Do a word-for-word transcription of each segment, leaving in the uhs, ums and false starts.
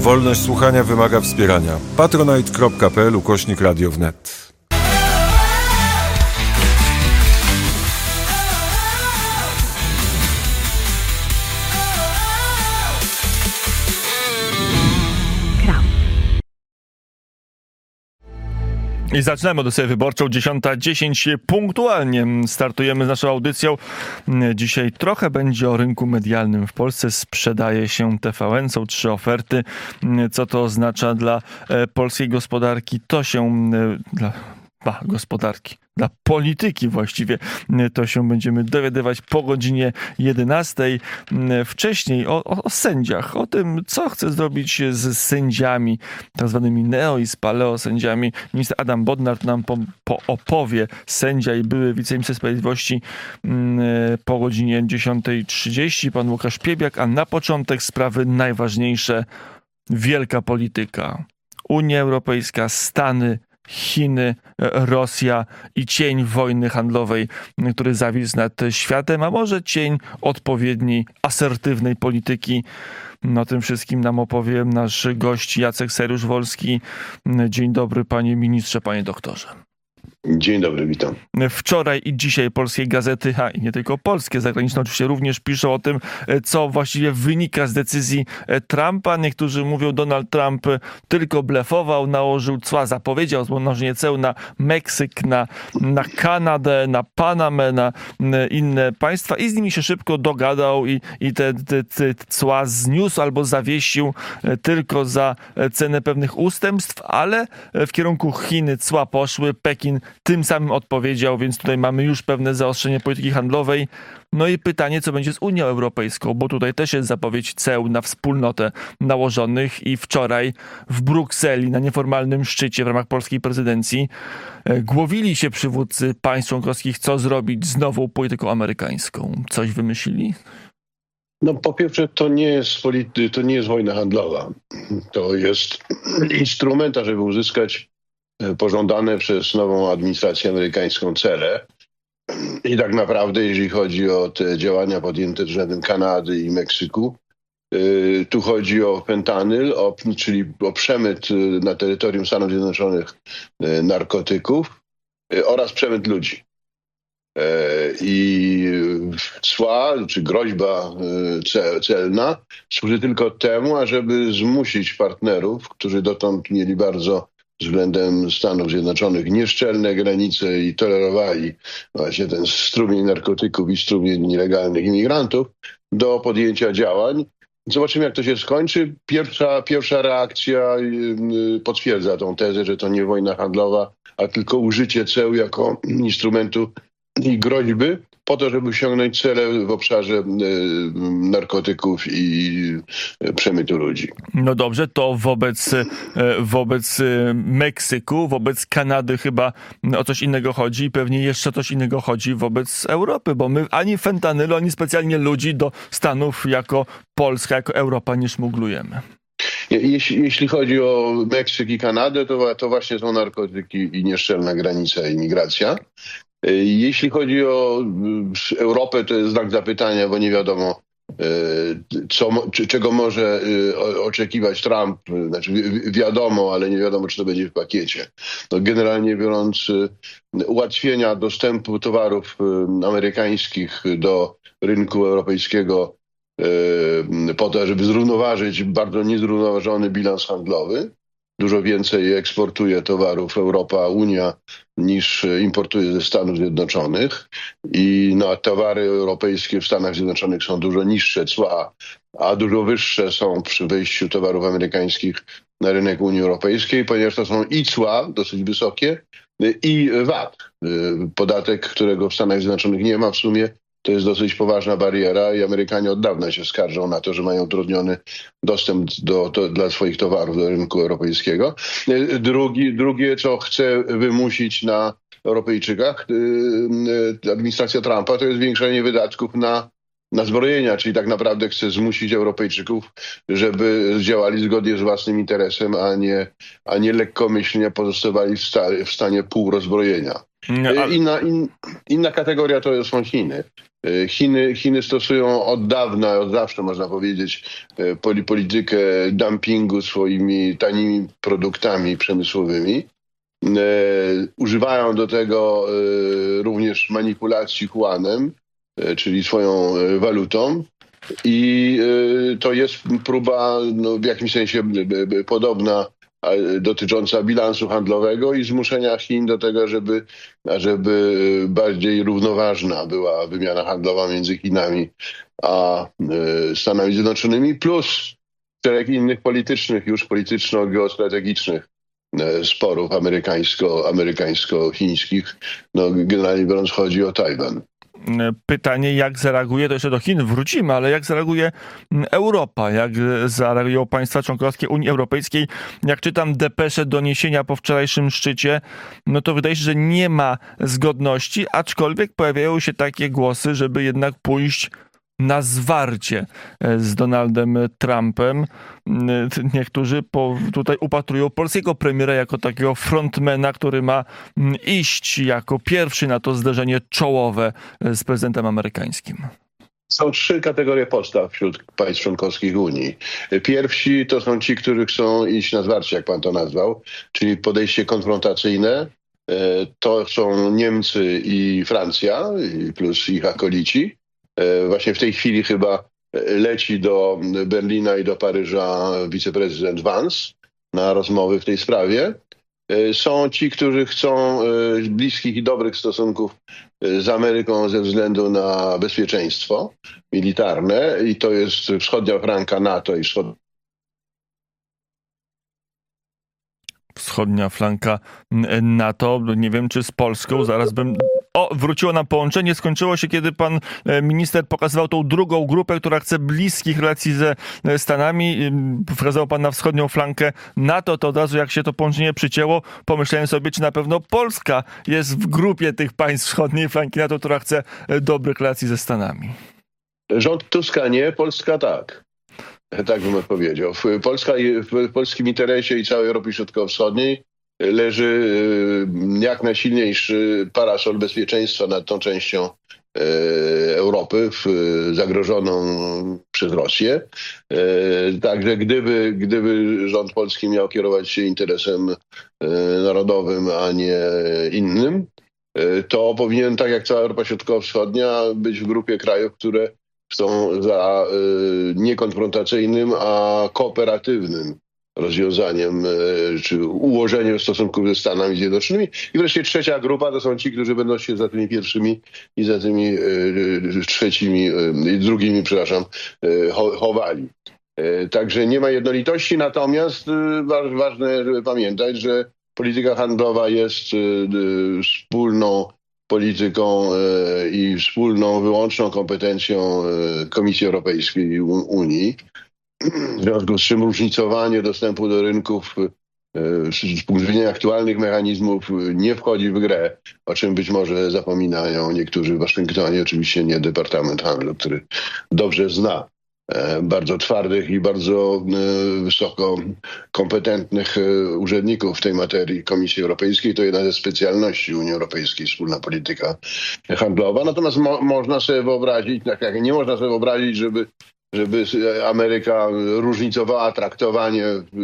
Wolność słuchania wymaga wspierania. patronite.pl ukośnik radio wnet. I zaczynamy audycję wyborczą. dziesiąta dziesięć punktualnie startujemy z naszą audycją. Dzisiaj trochę będzie o rynku medialnym w Polsce. Sprzedaje się T V N. Są trzy oferty. Co to oznacza dla polskiej gospodarki? To się... Dla, ba, gospodarki. Dla polityki właściwie to się będziemy dowiadywać po godzinie jedenastej. Wcześniej o, o, o sędziach, o tym, co chce zrobić z sędziami, tak zwanymi neo i paleo sędziami. Minister Adam Bodnar nam po, po opowie, sędzia i były wiceminister sprawiedliwości po godzinie dziesiątej trzydzieści. Pan Łukasz Piebiak, a na początek sprawy najważniejsze. Wielka polityka. Unia Europejska, Stany, Chiny, Rosja i cień wojny handlowej, który zawisł nad światem, a może cień odpowiedniej, asertywnej polityki. O tym wszystkim nam opowie nasz gość Jacek Saryusz-Wolski. Dzień dobry, panie ministrze, panie doktorze. Dzień dobry, witam. Wczoraj i dzisiaj polskie gazety, a i nie tylko polskie, zagraniczne oczywiście również piszą o tym, co właściwie wynika z decyzji Trumpa. Niektórzy mówią, Donald Trump tylko blefował, nałożył cła, zapowiedział nałożenie ceł na Meksyk, na, na Kanadę, na Panamę, na inne państwa i z nimi się szybko dogadał i, i te, te, te cła zniósł albo zawiesił tylko za cenę pewnych ustępstw, ale w kierunku Chiny cła poszły, Pekin tym samym odpowiedział, więc tutaj mamy już pewne zaostrzenie polityki handlowej. No i pytanie, co będzie z Unią Europejską, bo tutaj też jest zapowiedź ceł na wspólnotę nałożonych i wczoraj w Brukseli na nieformalnym szczycie w ramach polskiej prezydencji głowili się przywódcy państw członkowskich, co zrobić z nową polityką amerykańską. Coś wymyślili? No po pierwsze, to nie jest polity- to nie jest wojna handlowa. To jest instrument, żeby uzyskać pożądane przez nową administrację amerykańską cele. I tak naprawdę, jeżeli chodzi o te działania podjęte względem Kanady i Meksyku, yy, tu chodzi o fentanyl, o, czyli o przemyt na terytorium Stanów Zjednoczonych yy, narkotyków yy, oraz przemyt ludzi. Yy, I cła, czy groźba yy, celna służy tylko temu, ażeby zmusić partnerów, którzy dotąd mieli bardzo względem Stanów Zjednoczonych nieszczelne granice i tolerowali właśnie ten strumień narkotyków i strumień nielegalnych imigrantów, do podjęcia działań. Zobaczymy, jak to się skończy. Pierwsza, pierwsza reakcja potwierdza tą tezę, że to nie wojna handlowa, a tylko użycie ceł jako instrumentu i groźby po to, żeby osiągnąć cele w obszarze narkotyków i przemytu ludzi. No dobrze, to wobec, wobec Meksyku, wobec Kanady chyba o coś innego chodzi i pewnie jeszcze coś innego chodzi wobec Europy, bo my ani fentanylu, ani specjalnie ludzi do Stanów jako Polska, jako Europa nie szmuglujemy. Jeśli, jeśli chodzi o Meksyk i Kanadę, to, to właśnie są narkotyki i nieszczelna granica i migracja. Jeśli chodzi o Europę, to jest znak zapytania, bo nie wiadomo, co, czego może oczekiwać Trump. Znaczy wiadomo, ale nie wiadomo, czy to będzie w pakiecie. No, generalnie biorąc, ułatwienia dostępu towarów amerykańskich do rynku europejskiego po to, żeby zrównoważyć bardzo niezrównoważony bilans handlowy. Dużo więcej eksportuje towarów Europa, Unia, niż importuje ze Stanów Zjednoczonych. I no, towary europejskie w Stanach Zjednoczonych są dużo niższe cła, a dużo wyższe są przy wejściu towarów amerykańskich na rynek Unii Europejskiej, ponieważ to są i cła dosyć wysokie, i V A T. Podatek, którego w Stanach Zjednoczonych nie ma w sumie. To jest dosyć poważna bariera i Amerykanie od dawna się skarżą na to, że mają utrudniony dostęp do, do, dla swoich towarów do rynku europejskiego. Drugi, drugie, co chce wymusić na Europejczykach, administracja Trumpa, to jest zwiększenie wydatków na, na zbrojenia, czyli tak naprawdę chce zmusić Europejczyków, żeby działali zgodnie z własnym interesem, a nie, a nie lekkomyślnie pozostawali w, sta, w stanie półrozbrojenia. No, a... inna, in, inna kategoria to są Chiny. Chiny, Chiny stosują od dawna, od zawsze można powiedzieć, politykę dumpingu swoimi tanimi produktami przemysłowymi. Używają do tego również manipulacji juanem, czyli swoją walutą. I to jest próba no, w jakimś sensie podobna, dotycząca bilansu handlowego i zmuszenia Chin do tego, żeby, żeby bardziej równoważna była wymiana handlowa między Chinami a Stanami Zjednoczonymi, plus szereg innych politycznych, już polityczno-geostrategicznych sporów amerykańsko, amerykańsko-chińskich. No, generalnie biorąc chodzi o Tajwan. Pytanie, jak zareaguje, to jeszcze do Chin wrócimy, ale jak zareaguje Europa, jak zareagują państwa członkowskie Unii Europejskiej. Jak czytam depesze, doniesienia po wczorajszym szczycie, no to wydaje się, że nie ma zgodności, aczkolwiek pojawiają się takie głosy, żeby jednak pójść na zwarcie z Donaldem Trumpem. Niektórzy po, tutaj upatrują polskiego premiera jako takiego frontmana, który ma iść jako pierwszy na to zderzenie czołowe z prezydentem amerykańskim. Są trzy kategorie postaw wśród państw członkowskich Unii. Pierwsi to są ci, którzy chcą iść na zwarcie, jak pan to nazwał, czyli podejście konfrontacyjne. To są Niemcy i Francja, plus ich akolici. Właśnie w tej chwili chyba leci do Berlina i do Paryża wiceprezydent Vance na rozmowy w tej sprawie. Są ci, którzy chcą bliskich i dobrych stosunków z Ameryką ze względu na bezpieczeństwo militarne i to jest wschodnia flanka NATO i wschodnia Wschodnia flanka NATO. Nie wiem, czy z Polską. Zaraz bym... O, wróciło nam połączenie. Skończyło się, kiedy pan minister pokazywał tą drugą grupę, która chce bliskich relacji ze Stanami. Wskazywał pan na wschodnią flankę NATO. To od razu, jak się to połączenie przycięło, pomyślałem sobie, czy na pewno Polska jest w grupie tych państw wschodniej flanki NATO, która chce dobrych relacji ze Stanami. Rząd Tuska nie, Polska tak. Tak bym odpowiedział. Polska, w polskim interesie i całej Europy Środkowo-Wschodniej leży jak najsilniejszy parasol bezpieczeństwa nad tą częścią Europy zagrożoną przez Rosję. Także gdyby, gdyby rząd polski miał kierować się interesem narodowym, a nie innym, to powinien, tak jak cała Europa Środkowo-Wschodnia, być w grupie krajów, które są za y, niekonfrontacyjnym, a kooperatywnym rozwiązaniem y, czy ułożeniem stosunków ze Stanami Zjednoczonymi. I wreszcie trzecia grupa to są ci, którzy będą się za tymi pierwszymi i za tymi y, trzecimi, y, drugimi, przepraszam, y, chowali. Y, także nie ma jednolitości, natomiast y, ważne, żeby pamiętać, że polityka handlowa jest y, y, wspólną polityką i wspólną, wyłączną kompetencją Komisji Europejskiej i Unii. W związku z czym różnicowanie dostępu do rynków z punktu widzenia aktualnych mechanizmów nie wchodzi w grę, o czym być może zapominają niektórzy w Waszyngtonie, oczywiście nie Departament Handlu, który dobrze zna bardzo twardych i bardzo wysoko kompetentnych urzędników w tej materii Komisji Europejskiej. To jedna ze specjalności Unii Europejskiej, wspólna polityka handlowa. Natomiast mo- można sobie wyobrazić, tak jak nie można sobie wyobrazić, żeby żeby Ameryka różnicowała traktowanie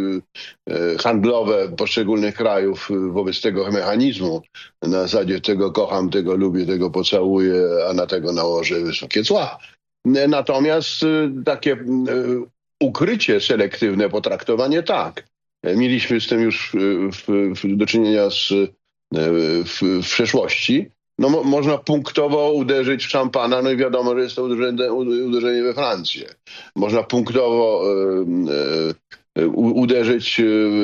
handlowe poszczególnych krajów wobec tego mechanizmu. Na zasadzie tego kocham, tego lubię, tego pocałuję, a na tego nałożę wysokie cła. Natomiast takie ukrycie selektywne potraktowanie tak. Mieliśmy z tym już w, w, do czynienia z, w, w przeszłości. No, mo, można punktowo uderzyć w szampana, no i wiadomo, że jest to uderzenie, uderzenie we Francję. Można punktowo e, e, uderzyć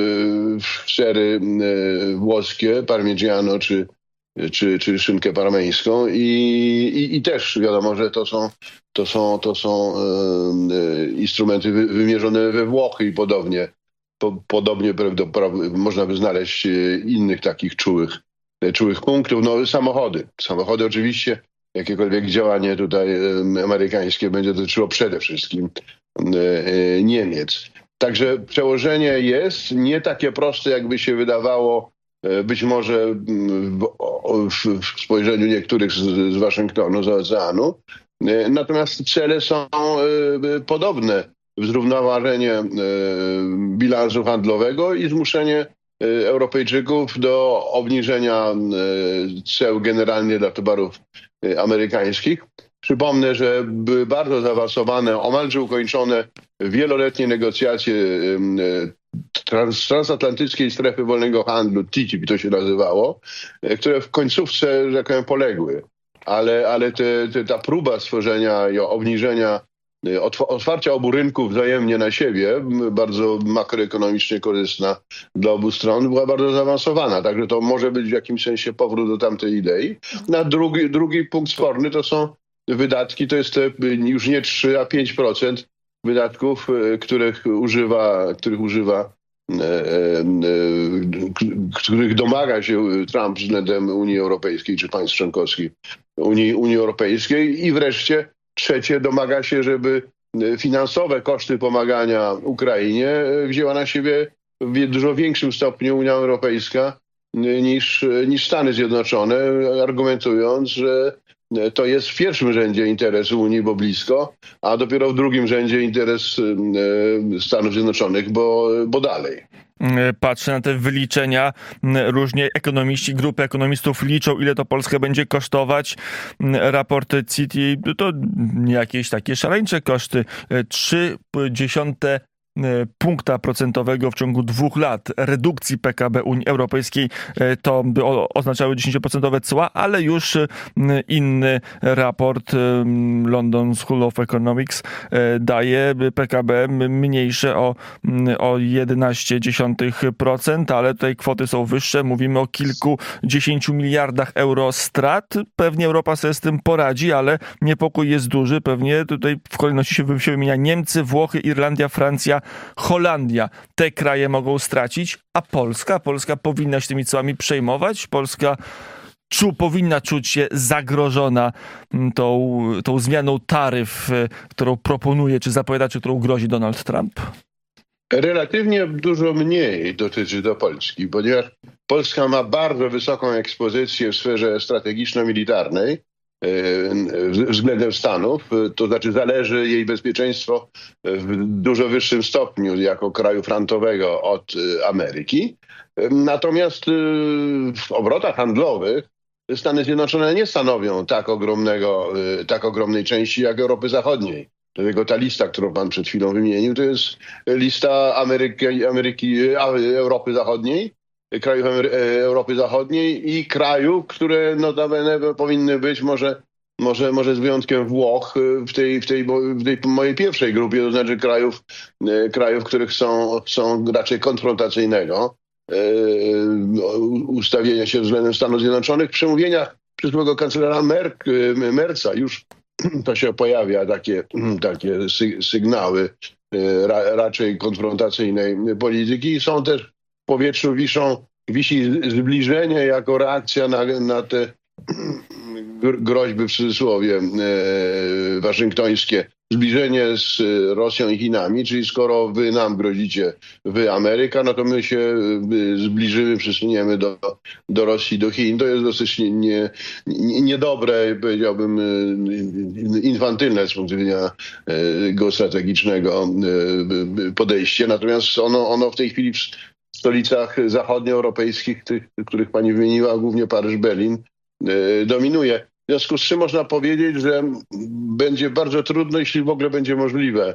w sery włoskie, parmigiano czy Czy, czy szynkę parmeńską i, i, i też wiadomo, że to są, to są, to są e, instrumenty wy, wymierzone we Włochy i podobnie. Po, podobnie prawdopodobnie można by znaleźć innych takich czułych, czułych punktów. No samochody. Samochody oczywiście, jakiekolwiek działanie tutaj amerykańskie będzie dotyczyło przede wszystkim e, Niemiec. Także przełożenie jest nie takie proste, jakby się wydawało być może w, w, w spojrzeniu niektórych z, z Waszyngtonu, z oceanu, Natomiast cele są podobne. Zrównoważenie bilansu handlowego i zmuszenie Europejczyków do obniżenia ceł generalnie dla towarów amerykańskich. Przypomnę, że były bardzo zaawansowane, omalże ukończone wieloletnie negocjacje trans, transatlantyckiej strefy wolnego handlu, T T I P to się nazywało, które w końcówce, że tak powiem, poległy. Ale, ale te, te, ta próba stworzenia i obniżenia, otwarcia obu rynków wzajemnie na siebie, bardzo makroekonomicznie korzystna dla obu stron, była bardzo zaawansowana. Także to może być w jakimś sensie powrót do tamtej idei. Na drugi, drugi punkt sporny to są wydatki, to jest te już nie trzy, a pięć procent wydatków, których używa, których używa których domaga się Trump względem Unii Europejskiej czy państw członkowskich Unii, Unii Europejskiej. I wreszcie trzecie, domaga się, żeby finansowe koszty pomagania Ukrainie wzięła na siebie w dużo większym stopniu Unia Europejska niż, niż Stany Zjednoczone, argumentując, że to jest w pierwszym rzędzie interes Unii, bo blisko, a dopiero w drugim rzędzie interes Stanów Zjednoczonych, bo, bo dalej. Patrzę na te wyliczenia. Różnie ekonomiści, grupy ekonomistów liczą, ile to Polskę będzie kosztować. Raport C T to nie jakieś takie szaleńcze koszty. trzy dziesiąte punkta procentowego w ciągu dwóch lat redukcji P K B Unii Europejskiej to by oznaczały dziesięcioprocentowe cła, ale już inny raport London School of Economics daje P K B mniejsze o, o jedenaście dziesiątych procent, ale tutaj kwoty są wyższe. Mówimy o kilkudziesięciu miliardach euro strat. Pewnie Europa sobie z tym poradzi, ale niepokój jest duży. Pewnie tutaj w kolejności się, się wymienia Niemcy, Włochy, Irlandia, Francja, Holandia. Te kraje mogą stracić, a Polska? Polska powinna się tymi cłami przejmować. Polska czu, powinna czuć się zagrożona tą, tą zmianą taryf, którą proponuje, czy zapowiada, czy którą grozi Donald Trump? Relatywnie dużo mniej dotyczy to Polski, ponieważ Polska ma bardzo wysoką ekspozycję w sferze strategiczno-militarnej względem Stanów, to znaczy zależy jej bezpieczeństwo w dużo wyższym stopniu jako kraju frontowego od Ameryki. Natomiast w obrotach handlowych Stany Zjednoczone nie stanowią tak ogromnego, tak ogromnej części jak Europy Zachodniej. Dlatego ta lista, którą pan przed chwilą wymienił, to jest lista Ameryki, Ameryki Europy Zachodniej, krajów Europy Zachodniej i krajów, które notabene powinny być może, może, może z wyjątkiem Włoch w tej, w tej, w tej mojej pierwszej grupie, to znaczy krajów, krajów, których są, są raczej konfrontacyjnego ustawienia się względem Stanów Zjednoczonych. W przemówieniach przyszłego kanclera Merk, Merca już to się pojawia, takie, takie sygnały ra, raczej konfrontacyjnej polityki i są też w powietrzu wiszą, wisi zbliżenie jako reakcja na, na te groźby w cudzysłowie e, waszyngtońskie. Zbliżenie z Rosją i Chinami, czyli skoro wy nam grozicie, wy Ameryka, no to my się zbliżymy, przysuniemy do, do Rosji, do Chin. To jest dosyć nie, nie, niedobre, powiedziałbym, infantylne z punktu widzenia geostrategicznego podejście. Natomiast ono, ono w tej chwili w stolicach zachodnioeuropejskich, tych, których pani wymieniła, głównie Paryż, Berlin, dominuje. W związku z czym można powiedzieć, że będzie bardzo trudno, jeśli w ogóle będzie możliwe,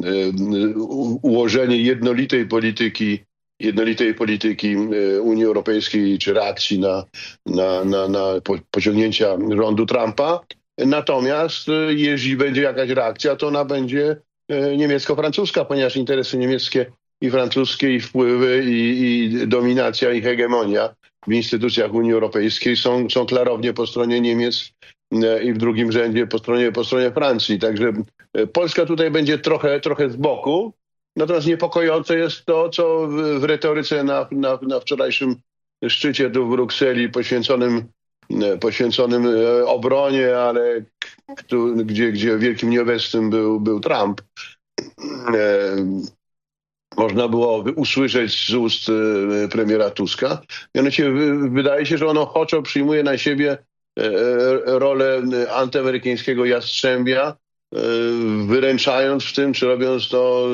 ułożenie jednolitej polityki, jednolitej polityki Unii Europejskiej czy reakcji na, na, na, na pociągnięcia rządu Trumpa. Natomiast jeśli będzie jakaś reakcja, to ona będzie niemiecko-francuska, ponieważ interesy niemieckie i francuskie i wpływy i, i dominacja i hegemonia w instytucjach Unii Europejskiej są, są klarownie po stronie Niemiec i w drugim rzędzie po stronie, po stronie Francji. Także Polska tutaj będzie trochę, trochę z boku. Natomiast niepokojące jest to, co w, w retoryce na, na, na wczorajszym szczycie tu w Brukseli poświęconym, poświęconym obronie, ale tu, gdzie, gdzie wielkim nieobecnym był, był Trump. Można było usłyszeć z ust premiera Tuska. Mianowicie wydaje się, że on ochoczo przyjmuje na siebie rolę antyamerykańskiego jastrzębia, wyręczając w tym, czy robiąc to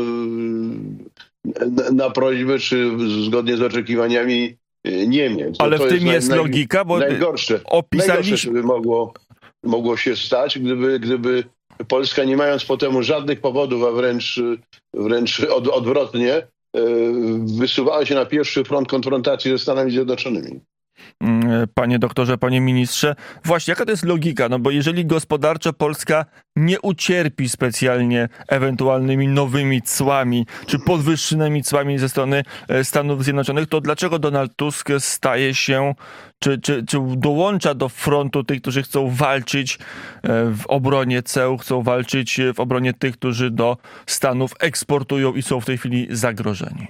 na prośbę, czy zgodnie z oczekiwaniami Niemiec. Ale to w tym jest naj, logika, bo najgorsze, opisaliśmy... najgorsze, co by mogło, mogło się stać, gdyby, gdyby Polska, nie mając po temu żadnych powodów, a wręcz, wręcz od, odwrotnie, wysuwała się na pierwszy front konfrontacji ze Stanami Zjednoczonymi. Panie doktorze, panie ministrze, właśnie jaka to jest logika? No bo jeżeli gospodarczo Polska nie ucierpi specjalnie ewentualnymi nowymi cłami czy podwyższonymi cłami ze strony Stanów Zjednoczonych, to dlaczego Donald Tusk staje się, czy, czy, czy dołącza do frontu tych, którzy chcą walczyć w obronie ceł, chcą walczyć w obronie tych, którzy do Stanów eksportują i są w tej chwili zagrożeni?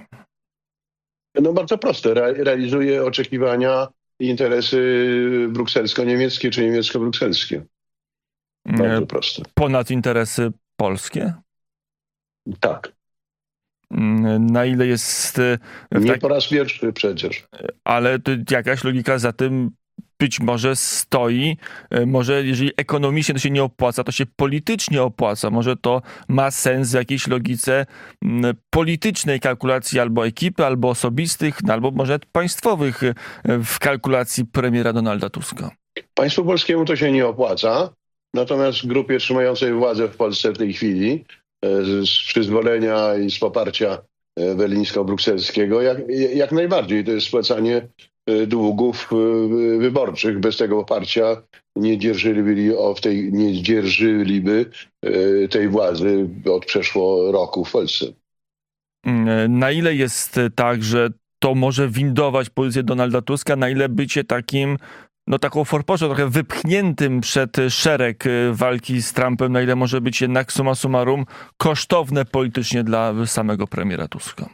No bardzo proste. Re- realizuje oczekiwania i interesy brukselsko-niemieckie czy niemiecko-brukselskie. Bardzo proste. Ponad interesy polskie? Tak. Na ile jest... Nie tak... po raz pierwszy przecież. Ale jakaś logika za tym być może stoi. Może jeżeli ekonomicznie to się nie opłaca, to się politycznie opłaca. Może to ma sens w jakiejś logice politycznej kalkulacji albo ekipy, albo osobistych, albo może państwowych w kalkulacji premiera Donalda Tuska. Państwu polskiemu to się nie opłaca. Natomiast grupie trzymającej władzę w Polsce w tej chwili z przyzwolenia i z poparcia berlińsko-brukselskiego jak, jak najbardziej. To jest spłacanie długów wyborczych. Bez tego poparcia nie dzierżyliby, o, w tej, nie dzierżyliby tej władzy od przeszło roku w Polsce. Na ile jest tak, że to może windować pozycję Donalda Tuska, na ile bycie takim, no taką forpoczą, trochę wypchniętym przed szereg walki z Trumpem, na ile może być jednak summa summarum kosztowne politycznie dla samego premiera Tuska?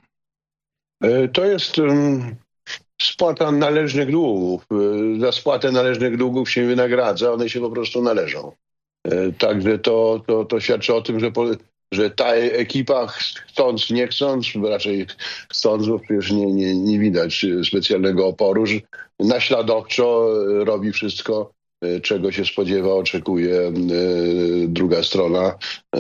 To jest um, spłata należnych długów. Za spłatę należnych długów się wynagradza, one się po prostu należą. Także to, to, to świadczy o tym, że, po, że ta ekipa, chcąc, nie chcąc, raczej chcąc, bo przecież nie, nie, nie widać specjalnego oporu, że naśladowczo robi wszystko, czego się spodziewa, oczekuje druga strona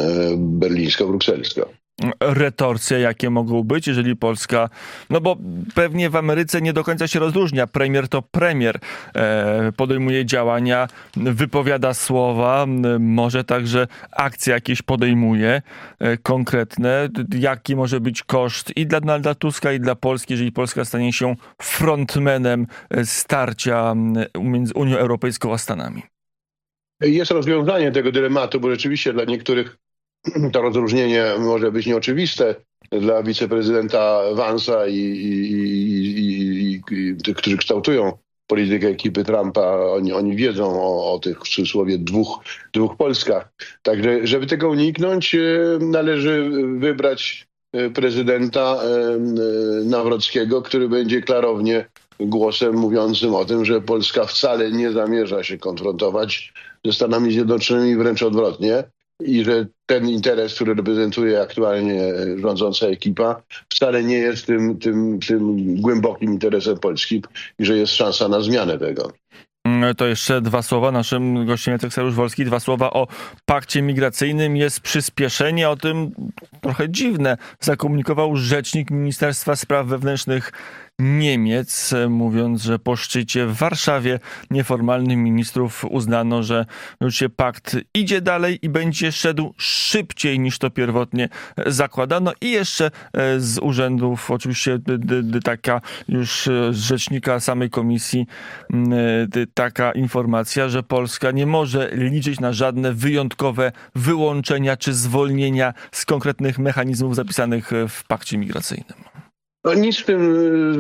berlińsko-brukselska. Retorsje, jakie mogą być, jeżeli Polska, no bo pewnie w Ameryce nie do końca się rozróżnia. Premier to premier, e, podejmuje działania, wypowiada słowa, może także akcje jakieś podejmuje e, konkretne. Jaki może być koszt i dla Donalda Tuska, i dla Polski, jeżeli Polska stanie się frontmanem starcia między Unią Europejską a Stanami? Jest rozwiązanie tego dylematu, bo rzeczywiście dla niektórych to rozróżnienie może być nieoczywiste. Dla wiceprezydenta Vance'a i, i, i, i, i tych, którzy kształtują politykę ekipy Trumpa, oni, oni wiedzą o, o tych w cudzysłowie dwóch, dwóch Polskach. Także, żeby tego uniknąć, należy wybrać prezydenta Nawrockiego, który będzie klarownie głosem mówiącym o tym, że Polska wcale nie zamierza się konfrontować ze Stanami Zjednoczonymi, wręcz odwrotnie. I że ten interes, który reprezentuje aktualnie rządząca ekipa, wcale nie jest tym, tym, tym głębokim interesem Polski i że jest szansa na zmianę tego. To jeszcze dwa słowa. Naszym gościem jest Arkadiusz Wolski. Dwa słowa o pakcie migracyjnym. Jest przyspieszenie. O tym trochę dziwne zakomunikował rzecznik Ministerstwa Spraw Wewnętrznych Niemiec, mówiąc, że po szczycie w Warszawie nieformalnym ministrów uznano, że już się pakt idzie dalej i będzie szedł szybciej niż to pierwotnie zakładano. I jeszcze z urzędów, oczywiście taka już z rzecznika samej komisji, taka informacja, że Polska nie może liczyć na żadne wyjątkowe wyłączenia czy zwolnienia z konkretnych mechanizmów zapisanych w pakcie migracyjnym. No nic w tym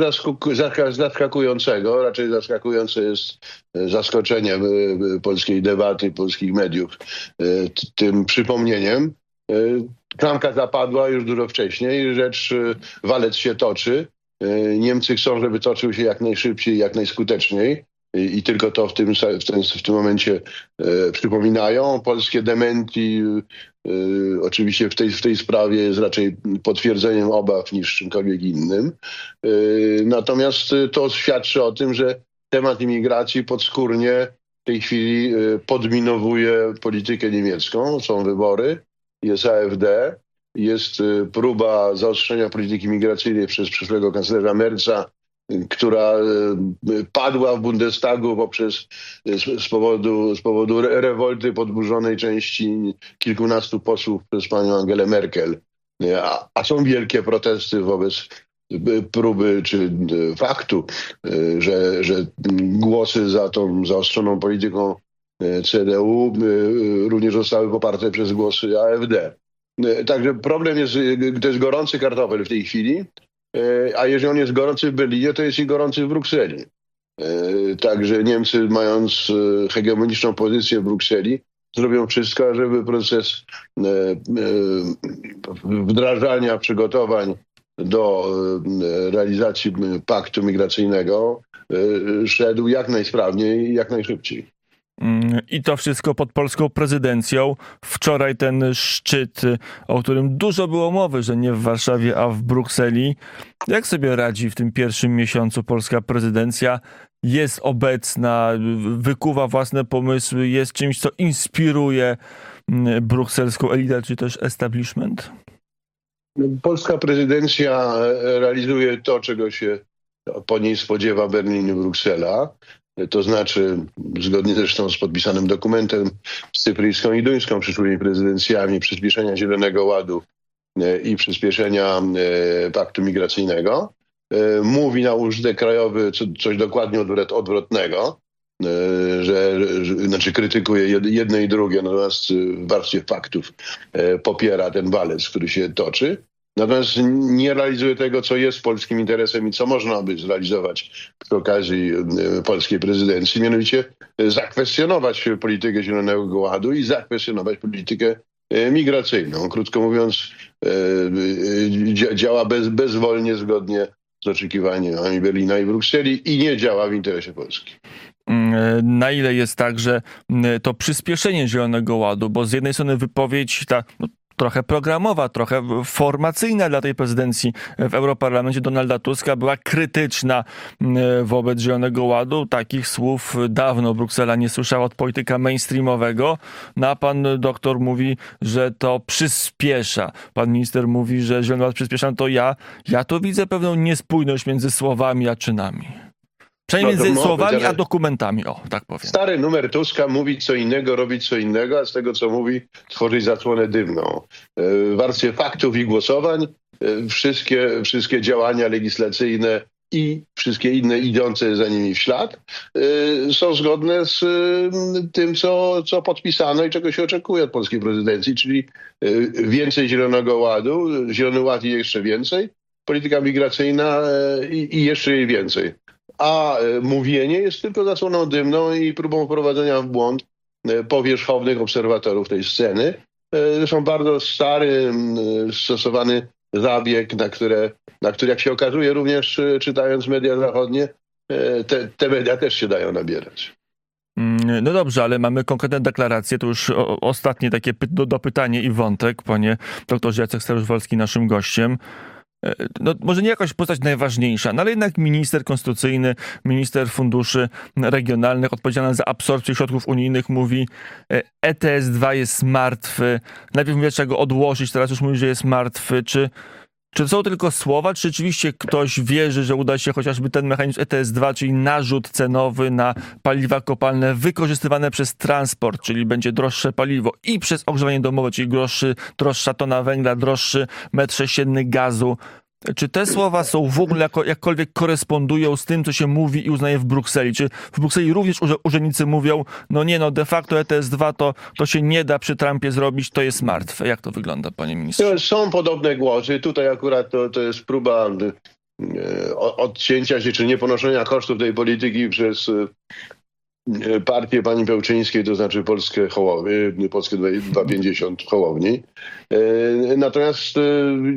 zaskakującego. Raczej zaskakujące jest zaskoczenie polskiej debaty, polskich mediów tym przypomnieniem. Klamka zapadła już dużo wcześniej. Rzecz, walec się toczy. Niemcy chcą, żeby toczył się jak najszybciej, jak najskuteczniej. I tylko to w tym, w tym, w tym momencie e, przypominają. Polskie dementi e, oczywiście w tej, w tej sprawie jest raczej potwierdzeniem obaw niż czymkolwiek innym. E, natomiast to świadczy o tym, że temat imigracji podskórnie w tej chwili podminowuje politykę niemiecką. Są wybory, jest A F D, jest próba zaostrzenia polityki migracyjnej przez przyszłego kanclerza Merza, która padła w Bundestagu poprzez, z powodu, z powodu rewolty podburzonej części kilkunastu posłów przez panią Angelę Merkel. A, a są wielkie protesty wobec próby czy faktu, że, że głosy za tą zaostrzoną polityką C D U również zostały poparte przez głosy A F D. Także problem jest, to jest gorący kartofel w tej chwili, a jeżeli on jest gorący w Berlinie, to jest i gorący w Brukseli. Także Niemcy, mając hegemoniczną pozycję w Brukseli, zrobią wszystko, żeby proces wdrażania przygotowań do realizacji paktu migracyjnego szedł jak najsprawniej i jak najszybciej. I to wszystko pod polską prezydencją. Wczoraj ten szczyt, o którym dużo było mowy, że nie w Warszawie, a w Brukseli. Jak sobie radzi w tym pierwszym miesiącu polska prezydencja? Jest obecna, wykuwa własne pomysły, jest czymś, co inspiruje brukselską elitę, czy też establishment? Polska prezydencja realizuje to, czego się po niej spodziewa Berlin i Bruksela. To znaczy, zgodnie zresztą z podpisanym dokumentem z cypryjską i duńską przyszłymi prezydencjami, przyspieszenia Zielonego Ładu i przyspieszenia paktu migracyjnego. Mówi na użytek krajowy coś dokładnie odwrot, odwrotnego, że, że znaczy krytykuje jedno i drugie, natomiast w warstwie faktów popiera ten walec, który się toczy. Natomiast nie realizuje tego, co jest polskim interesem i co można by zrealizować przy okazji polskiej prezydencji, mianowicie zakwestionować politykę Zielonego Ładu i zakwestionować politykę migracyjną. Krótko mówiąc, działa bez, bezwolnie, zgodnie z oczekiwaniami Berlina i Brukseli i nie działa w interesie Polski. Na ile jest tak, że to przyspieszenie Zielonego Ładu, bo z jednej strony wypowiedź ta no, trochę programowa, trochę formacyjna dla tej prezydencji w Europarlamencie Donalda Tuska była krytyczna wobec Zielonego Ładu. Takich słów dawno Bruksela nie słyszała od polityka mainstreamowego. No a pan doktor mówi, że to przyspiesza. Pan minister mówi, że Zielony Ład przyspiesza. No to ja, ja to widzę pewną niespójność między słowami a czynami. Przynajmniej no między słowami być, a dokumentami, o, tak powiem. Stary numer Tuska mówi co innego, robić co innego, a z tego, co mówi, tworzyć zasłonę dymną. W warstwie faktów i głosowań wszystkie, wszystkie działania legislacyjne i wszystkie inne idące za nimi w ślad są zgodne z tym, co, co podpisano i czego się oczekuje od polskiej prezydencji, czyli więcej Zielonego Ładu, Zielony Ład i jeszcze więcej, polityka migracyjna i, i jeszcze jej więcej. A mówienie jest tylko zasłoną dymną i próbą wprowadzenia w błąd powierzchownych obserwatorów tej sceny. Zresztą bardzo stary, stosowany zabieg, na, które, na który, jak się okazuje, również czytając media zachodnie, te, te media też się dają nabierać. No dobrze, ale mamy konkretne deklaracje. To już o, ostatnie takie py- do, dopytanie i wątek, panie doktorze Jacek Starosz-Wolski, naszym gościem. No, może nie jakaś postać najważniejsza, no ale jednak minister konstytucyjny, minister funduszy regionalnych odpowiedzialny za absorpcję środków unijnych mówi, E T S dwa jest martwy. Najpierw mówię, trzeba go odłożyć, teraz już mówi, że jest martwy. Czy, czy to są tylko słowa, czy rzeczywiście ktoś wierzy, że uda się chociażby ten mechanizm E T S dwa, czyli narzut cenowy na paliwa kopalne wykorzystywane przez transport, czyli będzie droższe paliwo i przez ogrzewanie domowe, czyli droższy, droższa tona węgla, droższy metr sześcienny gazu. Czy te słowa są w ogóle jako, jakkolwiek korespondują z tym, co się mówi i uznaje w Brukseli? Czy w Brukseli również urzędnicy mówią, no nie, no de facto E T S dwa to, to się nie da przy Trumpie zrobić, to jest martwe. Jak to wygląda, panie ministrze? Są podobne głosy. Tutaj akurat to, to jest próba e, odcięcia się czy nieponoszenia kosztów tej polityki przez e, partię pani Pełczyńskiej, to znaczy Polskę Hołownię, Polskę dwieście pięćdziesiąt Hołowni. E, natomiast e,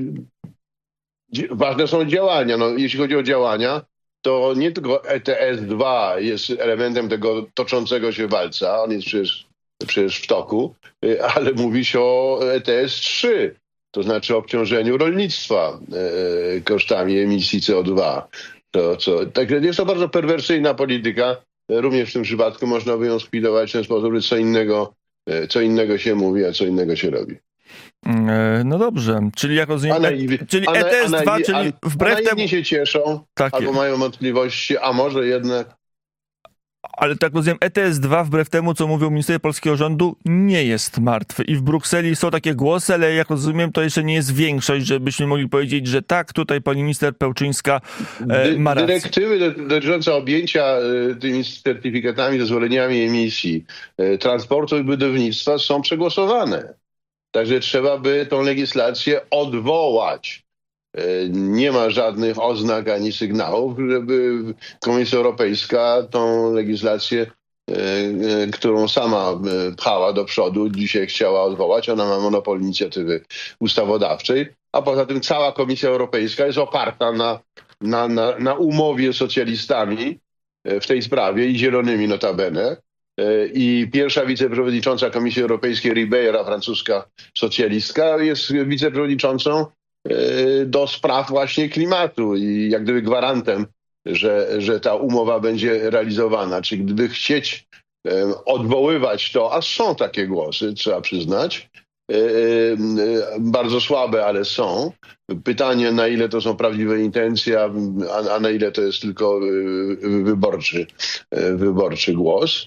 ważne są działania. No, jeśli chodzi o działania, to nie tylko E T S dwa jest elementem tego toczącego się walca, on jest przecież, przecież w toku, ale mówi się o E T S trzy, to znaczy obciążeniu rolnictwa e, kosztami emisji C O dwa. To, co, tak, jest to bardzo perwersyjna polityka, również w tym przypadku można by ją skwitować w ten sposób, że co innego, co innego się mówi, a co innego się robi. No dobrze, czyli jak rozumiem, naiwi, czyli a na, E T S dwa, a na, czyli a, wbrew a temu... naiwni się cieszą, tak albo jest. mają wątpliwości, a może jednak... Ale tak rozumiem, E T S dwa, wbrew temu, co mówił minister polskiego rządu, nie jest martwy. I w Brukseli są takie głosy, ale jak rozumiem, to jeszcze nie jest większość, żebyśmy mogli powiedzieć, że tak, tutaj pani minister Pełczyńska e, ma rację. Dyrektywy dotyczące objęcia e, tymi certyfikatami, zezwoleniami emisji, e, transportu i budownictwa są przegłosowane. Także trzeba by tą legislację odwołać. Nie ma żadnych oznak ani sygnałów, żeby Komisja Europejska tą legislację, którą sama pchała do przodu, dzisiaj chciała odwołać. Ona ma monopol inicjatywy ustawodawczej, a poza tym cała Komisja Europejska jest oparta na, na, na, na umowie z socjalistami w tej sprawie i zielonymi notabene. I pierwsza wiceprzewodnicząca Komisji Europejskiej, Ribeira, francuska socjalistka, jest wiceprzewodniczącą do spraw właśnie klimatu i jak gdyby gwarantem, że, że ta umowa będzie realizowana. Czyli gdyby chcieć odwoływać to, a są takie głosy, trzeba przyznać, bardzo słabe, ale są. Pytanie, na ile to są prawdziwe intencje, a, a na ile to jest tylko wyborczy, wyborczy głos.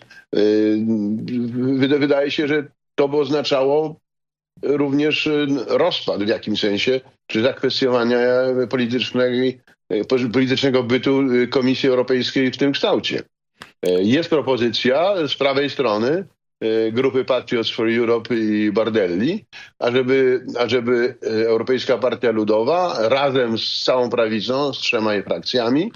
Wydaje się, że to by oznaczało również rozpad w jakimś sensie, czy zakwestionowania politycznego, politycznego bytu Komisji Europejskiej w tym kształcie. Jest propozycja z prawej strony grupy Patriots for Europe i Bardelli, ażeby, ażeby Europejska Partia Ludowa razem z całą prawicą, z trzema jej frakcjami,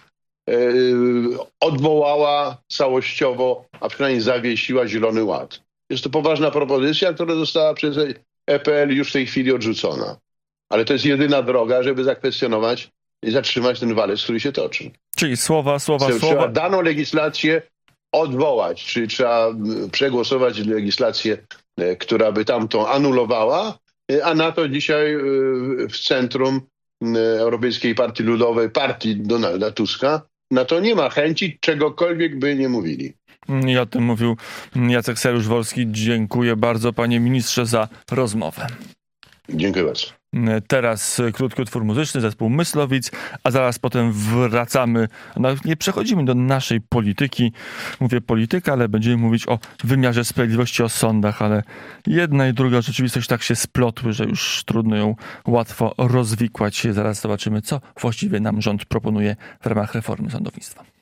odwołała całościowo, a przynajmniej zawiesiła Zielony Ład. Jest to poważna propozycja, która została przez E P L już w tej chwili odrzucona. Ale to jest jedyna droga, żeby zakwestionować i zatrzymać ten walec, który się toczy. Czyli słowa, słowa, trzeba słowa. Trzeba daną legislację odwołać, czyli trzeba przegłosować legislację, która by tamtą anulowała, a na to dzisiaj w centrum Europejskiej Partii Ludowej, partii Donalda Tuska, na to nie ma chęci, czegokolwiek by nie mówili. I o tym mówił Jacek Saryusz-Wolski. Dziękuję bardzo, panie ministrze, za rozmowę. Dziękuję bardzo. Teraz krótki utwór muzyczny, zespół Myslowic, a zaraz potem wracamy, nawet nie przechodzimy do naszej polityki. Mówię polityka, ale będziemy mówić o wymiarze sprawiedliwości, o sądach, ale jedna i druga rzeczywistość tak się splotły, że już trudno ją łatwo rozwikłać. Zaraz zobaczymy, co właściwie nam rząd proponuje w ramach reformy sądownictwa.